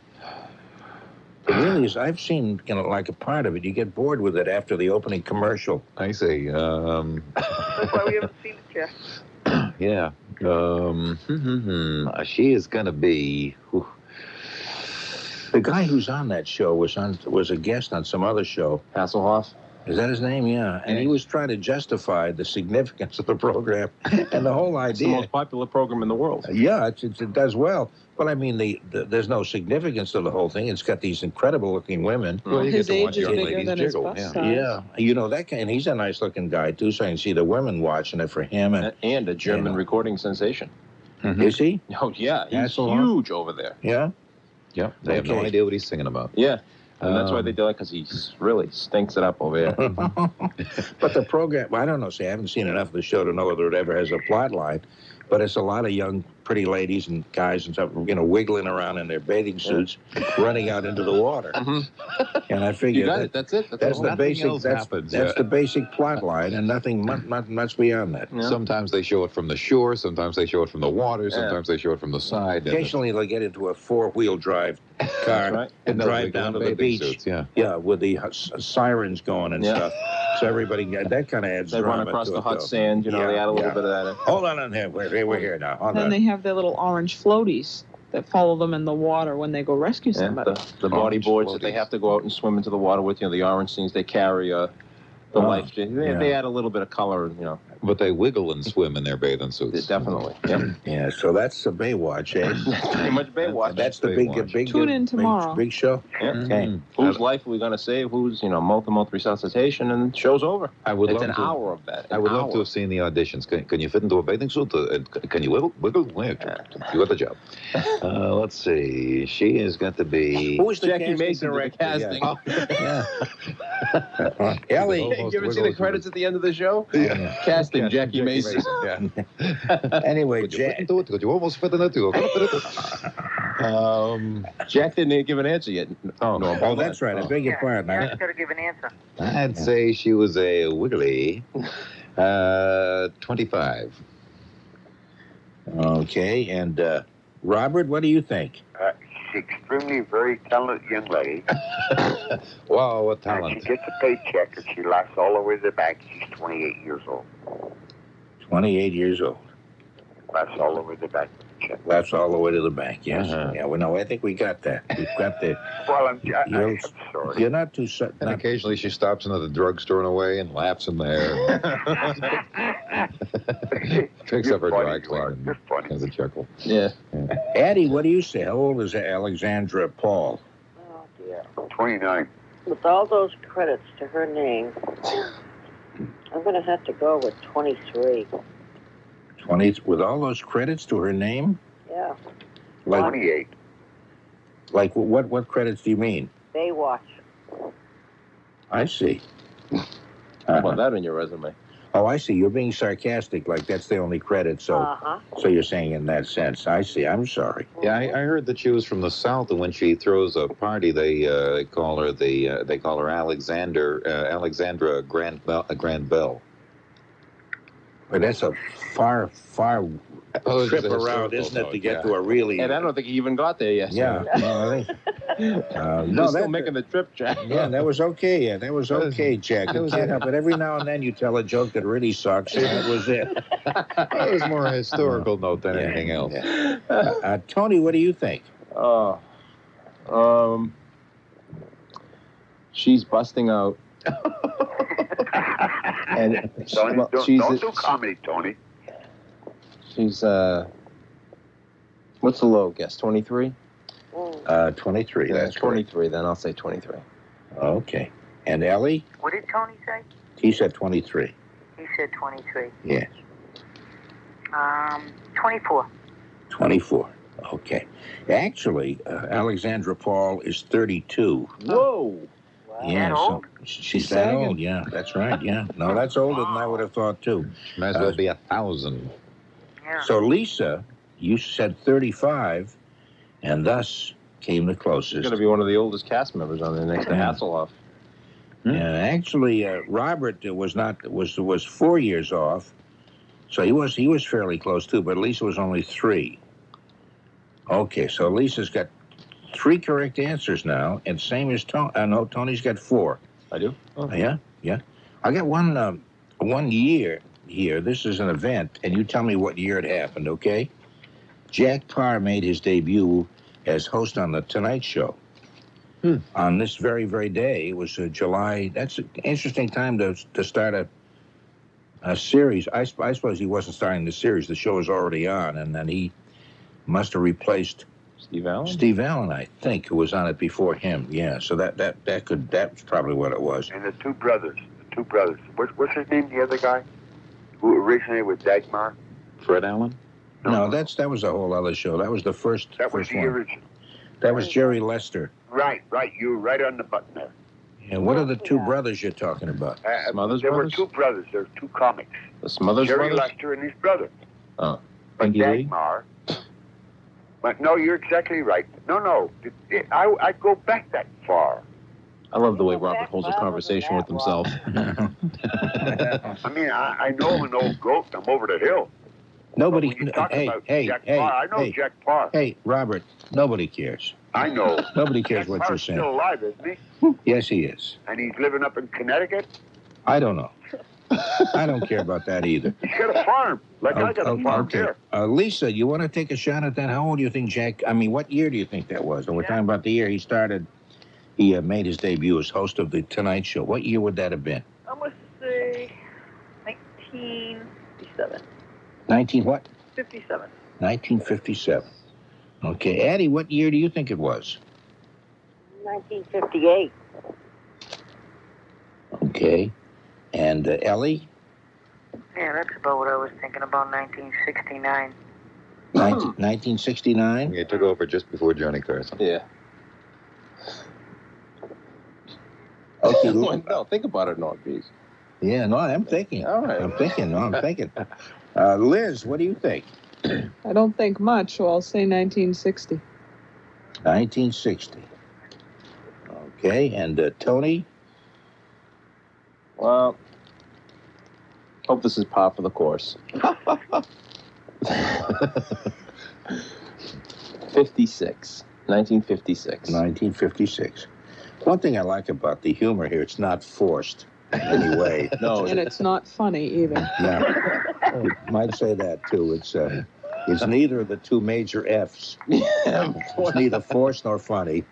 It really is. I've seen, you know, like a part of it. You get bored with it after the opening commercial. I see. Um, That's why we haven't seen it yet. yeah. Um, hmm, hmm, hmm. Uh, she is going to be. whew, The guy who's on that show was on was a guest on some other show. Hasselhoff? Is that his name? Yeah. And he was trying to justify the significance of the program and the whole It's the idea. most popular program in the world. Yeah, it's, it's, it does well. But I mean, the, the there's no significance to the whole thing. It's got these incredible looking women. Well, you His get to age watch is young bigger ladies than his jiggle. bust Yeah. size. Yeah, you know that guy, and he's a nice looking guy too. So I can see the women watching it for him. And And a German Yeah. recording sensation. Mhm. is he? Oh, yeah. He's Hasselhoff? huge over there. Yeah. Yep. They have no Okay. idea what he's singing about. Yeah. And that's why Um, they do it, because he really stinks it up over there. But the program, well, I don't know. See, I haven't seen enough of the show to know whether it ever has a plot line. but it's a lot of young, pretty ladies and guys and stuff, you know, wiggling around in their bathing suits, running out into the water. Mm-hmm. And I figure You got that, it. That's it. That's, that's all. the Nothing basic. else That's, happens, that's yeah. the basic plot line, and nothing, much, much, much beyond that. Yeah. Sometimes they show it from the shore, sometimes they show it from the water, sometimes they show it from the side. and Occasionally, they'll get into a four-wheel drive car That's right. and they'll drive wiggle down in to the bathing beach. suits, yeah. Yeah, with the s- sirens going and Yeah. stuff. So everybody, that kind of adds They run drama across to the it, hot though. sand. You know, Yeah, they add a little yeah. bit of that in. Hold on, on here. We're here. We're here now. Hold Then on. they have their little orange floaties that follow them in the water when they go rescue Yeah, somebody. the, the body Orange boards that they floaties. have to go out and swim into the water with. You know, the orange things they carry. Uh, the Oh, life. They, yeah. they add a little bit of color. You know, But they wiggle and swim in their bathing suits. definitely. Yeah. Yeah, so that's the Baywatch, eh? Pretty much Baywatch. That's the big, Baywatch. big, Tune big, in big, tomorrow. big show. Yeah. Okay. Mm. Whose life are we going to save? Who's, you know, month-to-month resuscitation, and show's over. I would It's love an to. hour of that. I An would love hour. to have seen the auditions. Can, can you fit into a bathing suit? Uh, and c- Can you wiggle? Wiggle? Yeah, you got the job. Uh, let's see. She has got to be. Who was the Jackie casting Mason did the director? casting. Yeah. yeah. Ellie. Almost You ever see the wiggles credits at the end of the show? Yeah. Casting Jackie, Mason. Yeah. Anyway, Could you Jack. fit into it? Could you almost fit in it? Could you fit it? Um, Jack didn't give an answer yet. Oh, no. Oh, that's right. I beg your Yeah, pardon. I- Jack's got to give an answer. I'd say she was a wiggly. Uh, twenty-five. Okay, and uh, Robert, what do you think? Uh, she's extremely very talented young lady. Wow, what And talent! she gets a paycheck and she lasts all the way to the bank. She's twenty-eight years old. twenty-eight years old. Lasts all the way to the bank with the check. That's all the way to the bank. Yes. Uh-huh. Yeah. Well, no, I think we got that. We've got the. Well, I'm, I, You're- I'm sorry. You're not too. su- And Not, occasionally she stops into the drugstore in a way and laughs in there. Picks You're up her funny, dry you are. cleaner You're funny. and has a chuckle. Yeah. Addie, what do you say? How old is Alexandra Paul? Oh, dear. twenty-nine. With all those credits to her name, I'm going to have to go with twenty-three. Twenty. With all those credits to her name, Yeah. like twenty-eight. like what what credits do you mean? Baywatch. I see. How about Uh-huh. that on your resume? Oh, I see. You're being sarcastic. Like that's the only credit. So, Uh-huh. so you're saying in that sense. I see. I'm sorry. Yeah, I, I heard that she was from the South, and when she throws a party, they uh, they call her the uh, they call her Alexander uh, Alexandra Grand Bell, uh, Grand Bell. But that's a far, far Oh, it's trip a around, historical isn't it, to note, get yeah. to a really? And I don't think he even got there yet. Yeah. No, I think, uh, No, no, still that, making the trip, Jack. yeah, that was okay. Yeah, that was okay, Jack. You can't help it. Every now and then you tell a joke that really sucks, and that was it. It was more a historical note than Yeah, anything else. yeah. Uh, uh, Tony, what do you think? Oh. Um. She's busting out. and she- Don't, well, don't, she's don't do comedy, Tony. she's uh. What's the low guess? twenty-three. Mm. Uh, twenty-three. Yeah, that's correct. twenty-three. Then I'll say twenty-three. Okay. And Ellie, What did Tony say? he said twenty-three. He said twenty-three. Yes. Um, twenty-four. twenty-four. Okay. Actually, uh, Alexandra Paul is thirty-two. Whoa. Yeah, That so old? she's, She's that sagging. old. Yeah, that's right. Yeah. No, that's older than I would have thought too. Might as well be a thousand. Yeah. So Lisa, you said thirty-five, and thus came the She's closest. gonna be one of the oldest cast members on there next to Yeah. Hasselhoff. And actually, uh, Robert was not was was four years off, so he was he was fairly close too. But Lisa was only three. Okay, so Lisa's got three correct answers now, and same as Tony. Uh, no, Tony's got four. I do. Oh. Yeah, yeah. I got one um, one year here. This is an event, and you tell me what year it happened, okay? Jack Parr made his debut as host on the Tonight Show. Hmm. On this very, very day, it was uh, July. That's an interesting time to to start a a series. I, sp- I suppose he wasn't starting the series. The show was already on, and then he must have replaced Steve Allen. Steve Allen, I think, who was on it before him. Yeah, so that that that could that's probably what it was. And the two brothers. The two brothers. What, what's his name, the other guy? Who originated with Dagmar? Fred Allen? No, that's that was a whole other show. That was the first That was first the one. original. That was Jerry Lester. Right, right. You were right on the button there. And what are the two Yeah. brothers you're talking about? Uh, Smothers there Brothers? were two brothers. There were two comics. The Smothers Jerry brothers. Lester and his brother. Oh. Frankie Lee? Dagmar. But no, you're exactly right. No, no, it, it, I I go back that far. I love the way Robert holds a conversation with himself. I mean, I, I know I'm an old goat. I'm over the hill. Nobody. But when you talk Hey, about hey, Jack hey, Parr, I know hey, Jack Parr. hey, Robert. Nobody cares. I know. Nobody cares Jack what Parr's you're saying. still alive, isn't he? Yes, he is. And he's living up in Connecticut. I don't know. I don't care about that either. He's got a farm, like I got Oh, a farm okay. here. Uh, Lisa, you want to take a shot at that? How old do you think Jack? I mean, what year do you think that was? And we're talking about the year he started. He uh, made his debut as host of the Tonight Show. What year would that have been? I'm going to say nineteen fifty-seven. Nineteen what? fifty-seven. Nineteen fifty-seven. Okay, Addie, what year do you think it was? nineteen fifty-eight. Okay, and uh, Ellie, Yeah, that's about what I was thinking about, nineteen sixty-nine. nineteen sixty-nine. He took over just before Johnny Carson. Yeah. Okay, No, think about it, Norm, please. yeah, no, I'm thinking. All right. I'm thinking. No, I'm thinking. Uh, Liz, what do you think? I don't think much, so I'll say nineteen sixty. nineteen sixty. Okay, and uh, Tony? Well, hope this is par for the course. fifty-six. nineteen fifty-six. nineteen fifty-six. One thing I like about the humor here, it's not forced in any way. No, And it's not funny either. Yeah, you might say that too. It's uh, it's neither of the two major F's. It's neither forced nor funny.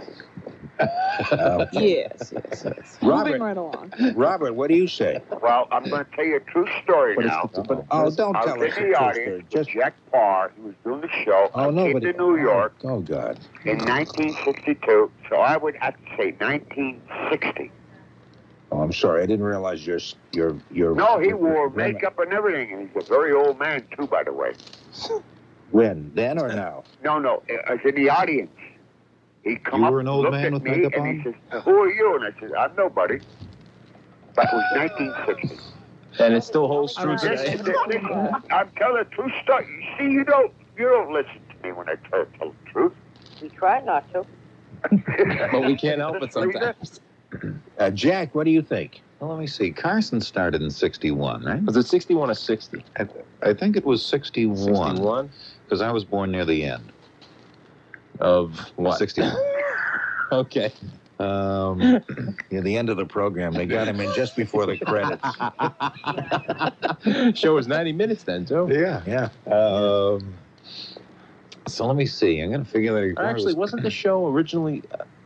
Uh, Yes, yes, yes. Robert. Moving right along. Robert, what do you say? Well, I'm going to tell you a true story But now. it's- but- oh, don't I tell was us in the the true audience story. with Just Jack Parr. He was doing the show. oh I no, came but to it- New York Oh God. in nineteen sixty-two, so I would have to say nineteen sixty. Oh, I'm sorry. I didn't realize your your your. No, he your- wore your- makeup and everything, and he's a very old man, too, by the way. When? Then or now? No, no, I was in the audience. He come You up, were an old looked man at with me, makeup and on? he says, "Who are you?" And I said, "I'm nobody." That was nineteen sixty. and it still holds true Alright. today. Listen, listen, I'm telling the true story. You see, you don't, you don't listen to me when I tell, tell the truth. We try not to. But we can't help it sometimes. Uh, Jack, what do you think? Well, let me see. Carson started in sixty-one, right? Was it sixty-one or sixty? I, I think it was sixty-one. sixty-one? Because I was born near the end. Of what? sixty-one. Okay. Um, Near the end of the program, they got him in just before the credits. Show was ninety minutes then, too. yeah. Yeah. Um, so let me see. I'm going to figure that it Actually, wasn't the show originally,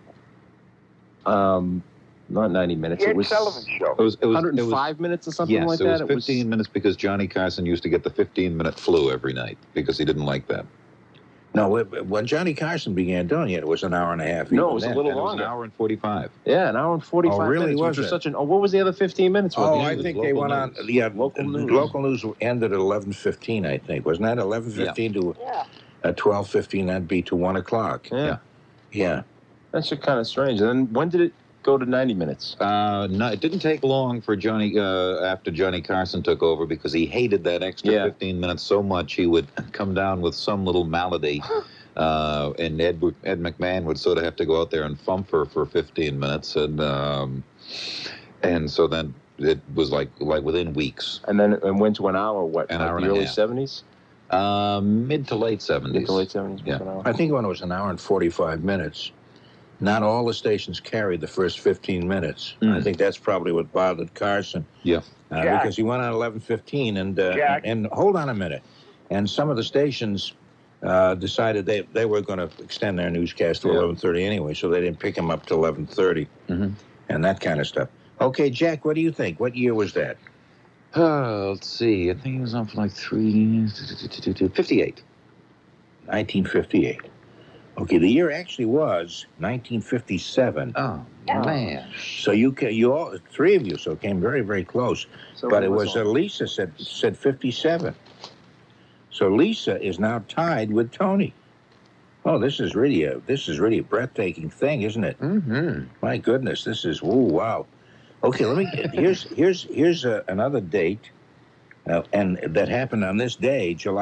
uh, um, not ninety minutes? Ed It was Sullivan show. It was, it was, one hundred it was five minutes or something yes, like it that. was fifteen minutes because Johnny Carson used to get the fifteen-minute flu every night because he didn't like that. No, it- when Johnny Carson began doing it, it was an hour and a half. No, even it was a then. little And it was an longer. hour and forty-five. Yeah, an hour and forty-five Oh, really? minutes, Was which was it? such an. Oh, what was the other fifteen minutes? Oh, With? I news, think they local went on. news. Yeah, Local news. Local news ended at eleven fifteen. I think wasn't that eleven fifteen to Yeah. uh, twelve fifteen? That'd be to one o'clock. Yeah, Yeah. that's just kind of strange. And then when did it go to ninety minutes? Uh, no, it didn't take long for Johnny uh, after Johnny Carson took over because he hated that extra Yeah. fifteen minutes so much he would come down with some little malady, uh, and Ed would- Ed McMahon would sort of have to go out there and thump her for fifteen minutes, and um, and so then it was like like within weeks, And then it went to an hour. What? An like hour the and a early half. seventies, uh, mid to late seventies. mid to late seventies. Yeah. An hour. I think when it was an hour and forty-five minutes, not all the stations carried the first fifteen minutes. Mm. I think that's probably what bothered Carson. Yeah. Uh, Jack. because he went on eleven fifteen, and uh, Jack. and hold on a minute, and some of the stations uh, decided they they were going to extend their newscast to Yeah. eleven thirty anyway, so they didn't pick him up to eleven thirty, Mhm. and that kind of stuff. Okay, Jack, what do you think? What year was that? Uh, let's see. I think he was on for like three, fifty-eight. nineteen fifty-eight. Okay, the year actually was nineteen fifty-seven. Oh Yeah. man. So you ca you all three of you so came very very close, So but it it was uh, all- Lisa said said fifty-seven. So Lisa is now tied with Tony. Oh, this is really a this is really a breathtaking thing, isn't it? Mm-hmm. My goodness, this is woo wow. Okay, let me here's here's here's uh, another date, uh, and that happened on this day, July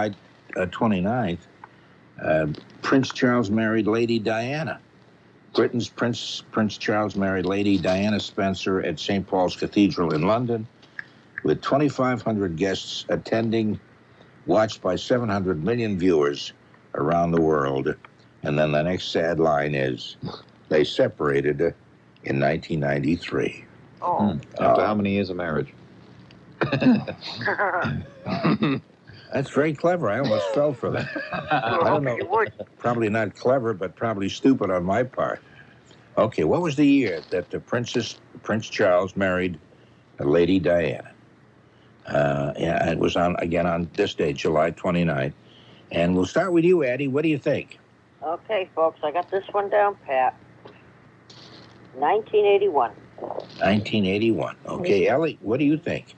uh, twenty-ninth, uh, Prince Charles married Lady Diana. Britain's Prince Prince Charles married Lady Diana Spencer at Saint Paul's Cathedral in London, with twenty-five hundred guests attending, watched by seven hundred million viewers around the world. And then the next sad line is, they separated in nineteen ninety-three. Oh. Hmm. After Uh, how many years of marriage? That's very clever. I almost fell for that. I don't know. You would. Probably not clever, but probably stupid on my part. Okay, what was the year that the Princess Prince Charles married Lady Diana? Uh, yeah, it was on again on this day, July twenty-ninth. And we'll start with you, Addie. What do you think? Okay, folks, I got this one down pat. nineteen eighty-one. nineteen eighty-one. Okay, Ellie, what do you think?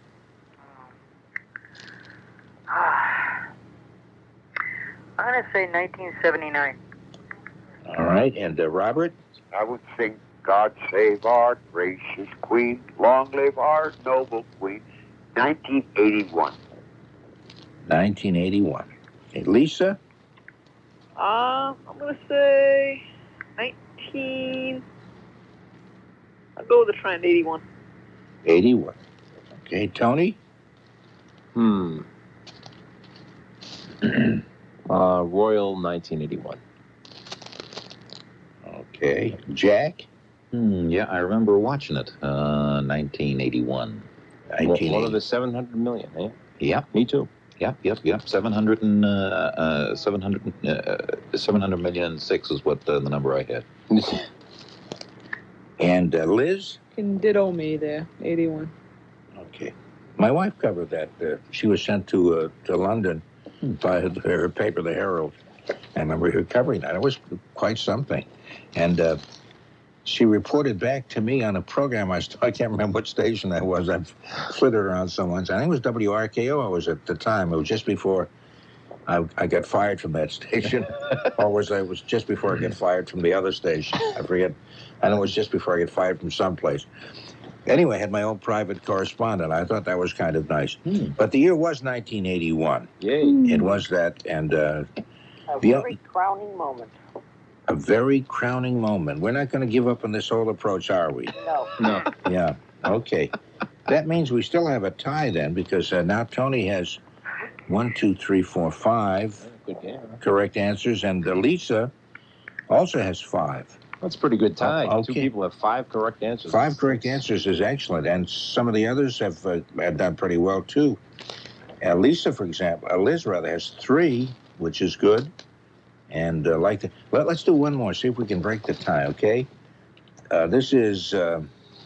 I'm going to say nineteen seventy-nine. All right, and uh, Robert? I would sing God Save Our Gracious Queen, long live our noble queen, nineteen eighty-one. nineteen eighty-one. Okay, Lisa? Uh, I'm gonna say nineteen. I'll go with the trend, eighty-one. eighty-one. Okay, Tony? Hmm. uh, Royal nineteen eighty-one. Okay, Jack? Hmm, yeah, I remember watching it. Uh, nineteen eighty-one. nineteen One of eighty. the seven hundred million, eh? Yep, Me too. yep, yep, yep. seven hundred and, uh, uh, seven hundred, uh, seven hundred million six is what uh, the number I had. And uh, Liz? Can ditto me there, eighty-one. Okay. My wife covered that. Uh, she was sent to uh, to London by her, her paper, The Herald. I remember her covering that. It was quite something. And uh, she reported back to me on a program. I, st- I can't remember what station that was. I've flitted around so much. I think it was W R K O I was at the time. It was just before I, I got fired from that station. Or was I it was just before I got fired from the other station. I forget. I know it was just before I got fired from someplace. Anyway, I had my own private correspondent. I thought that was kind of nice. Hmm. But the year was nineteen eighty-one. Yay. It was that, and uh, A The- very crowning moment. a very crowning moment. We're not going to give up on this whole approach, are we? No. No. Yeah. Okay. That means we still have a tie then, because uh, now Tony has one, two, three, four, five Good game. Huh? correct answers, and uh, Lisa also has five. That's a pretty good tie. Oh, Two okay. people have five correct answers. Five correct answers is excellent, and some of the others have, uh, have done pretty well too. Uh, Lisa, for example, uh, Liz rather has three, which is good, and uh, like the. Well, let's do one more. See if we can break the tie. Okay. Uh, this is. Uh,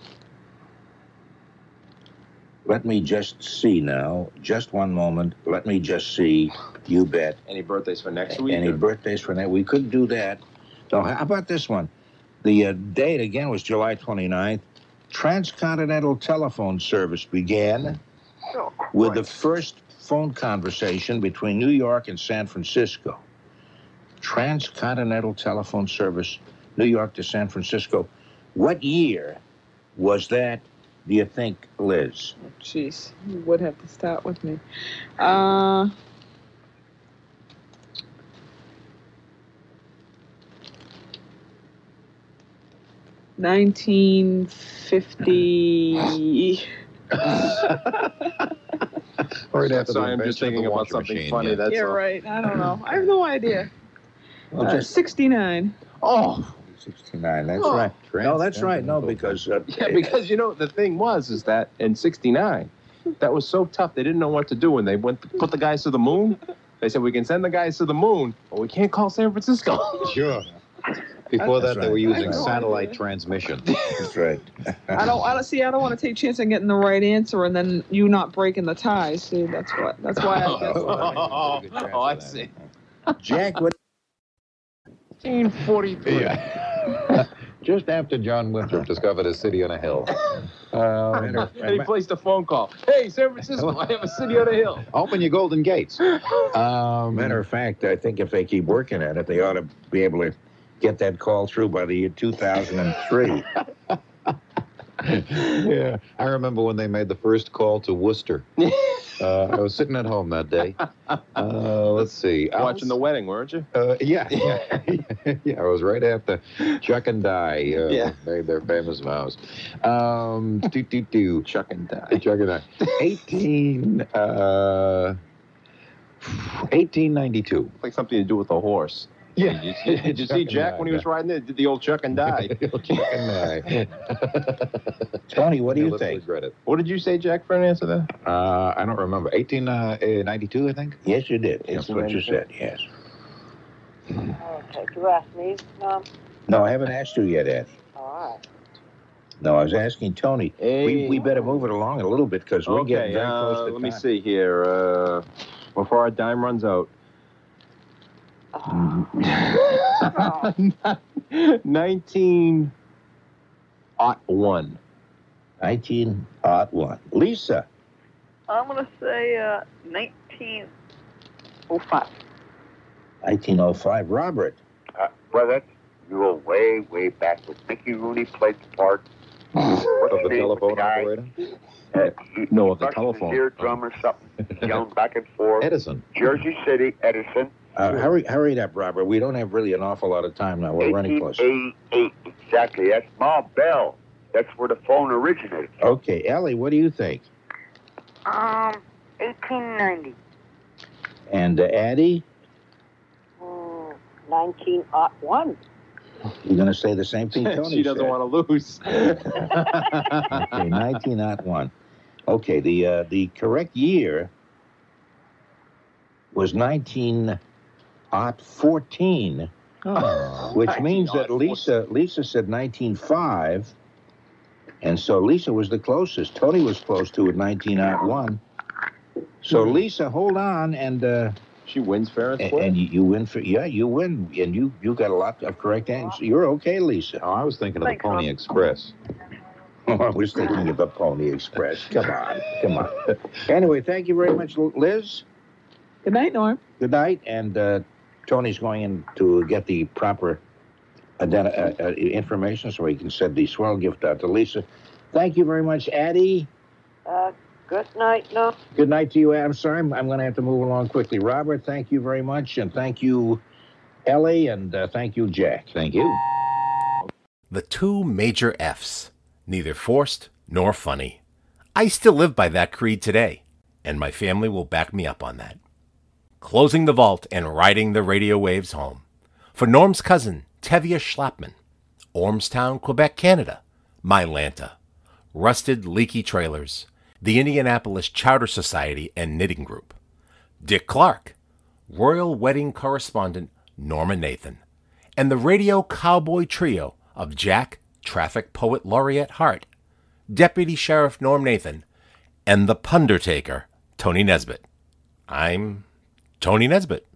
let me just see now. Just one moment. Let me just see. You bet. Any birthdays for next week? Any or- birthdays for that? We could do that. So how about this one? The uh, date, again, was July twenty-ninth. Transcontinental telephone service began Oh, with the first phone conversation between New York and San Francisco. Transcontinental telephone service, New York to San Francisco. What year was that, do you think, Liz? Jeez, you would have to start with me. Uh, nineteen fifty. Right after Sorry, I'm the just invention of thinking the about washing something machine, funny. yeah. That's Yeah, all. right. I don't know. I have no idea. Well, Uh, just sixty-nine. Oh, sixty-nine, that's Oh, right. No, that's right. No, because... Uh, yeah, because you know the thing was is that in sixty-nine, that was so tough. They didn't know what to do when they went to put the guys to the moon. They said we can send the guys to the moon, but we can't call San Francisco. Sure. Before That's that, they right. were using I know. satellite transmission. That's right. I don't. I don't see. I don't want to take a chance on getting the right answer and then you not breaking the tie. See, that's what. That's why I guess. Oh, Good chance oh, I of that. see. Jack, what... nineteen forty-three. Yeah. Just after John Winthrop discovered a city on a hill. Uh, And he placed a phone call. Hey, San Francisco, I have a city on a hill. open your golden gates. Um, Matter of fact, I think if they keep working at it, they ought to be able to get that call through by the year two thousand three. Yeah, I remember when they made the first call to Worcester. Uh, I was sitting at home that day. Uh, let's see. Watching the wedding, weren't you? Uh, yeah, yeah, yeah. I was right after Chuck and Di uh, Yeah. made their famous vows. Um, do do do. Chuck and Di. Chuck and Di. Eighteen. Uh, eighteen ninety-two. Like something to do with a horse. Yeah. Did you, did you see Jack when he was riding it? Did the old Chuck and Di? Chuck and Di. Tony, what do you Let's think? regret it. What did you say, Jack, for an answer there? Uh, I don't remember. eighteen ninety-two, I think. Yes, you did. That's what you said, yes. Okay, you asked me. Um, No, I haven't asked you yet, Eddie. all right. No, I was asking Tony. We, we better move it along a little bit because we're Okay, getting very uh, close to let time. me see here. Uh, before our dime runs out. nineteen oh one. nineteen oh one. Lisa. I'm going to say uh, nineteen oh five. nineteen oh five. Robert. Uh, well, that's you go way, way back when Mickey Rooney played the part. Of the name of telephone the guy? operator? Uh, he- No, of the Buxton telephone. Eardrum or something, yelling back and forth. Edison. Jersey City, Edison. Uh, hurry, hurry it up, Robert. We don't have really an awful lot of time now. We're running close. eighteen eighty-eight, exactly. That's Ma Bell. That's where the phone originated. Okay, Ellie, what do you think? Um, eighteen ninety. And uh, Addie, Hmm, nineteen oh one. you're going to say the same thing Tony She doesn't said. want to lose. Okay, nineteen oh one. Okay, the uh, the correct year was nineteen fourteen, Oh, which means that Lisa Lisa said nineteen oh five, and so Lisa was the closest. Tony was close to it, nineteen oh one. So Lisa, hold on, and uh, She wins fair and and, square. and you, you win for yeah, you win, and you you got a lot of correct answers. You're okay, Lisa. Oh, I was thinking of Thanks, the Pony Rob. Express. I was thinking of the Pony Express. Come on, come on. Anyway, thank you very much, Liz. Good night, Norm. Good night, and uh, Tony's going in to get the proper identi- uh, uh, information so he can send the swell gift out to Lisa. Thank you very much, Addie. Uh, good night, no. Good night to you, Adam. Sorry, I'm, I'm going to have to move along quickly. Robert, thank you very much, and thank you, Ellie, and uh, thank you, Jack. Thank you. The two major F's, neither forced nor funny. I still live by that creed today, and my family will back me up on that. Closing the vault and riding the radio waves home. For Norm's cousin, Tevye Schlappman, Ormstown, Quebec, Canada, Mylanta, Rusted Leaky Trailers, the Indianapolis Chowder Society and Knitting Group, Dick Clark, Royal Wedding Correspondent Norma Nathan, and the Radio Cowboy Trio of Jack, Traffic Poet Laureate Hart, Deputy Sheriff Norm Nathan, and the Pundertaker, Tony Nesbitt. I'm Tony Nesbitt.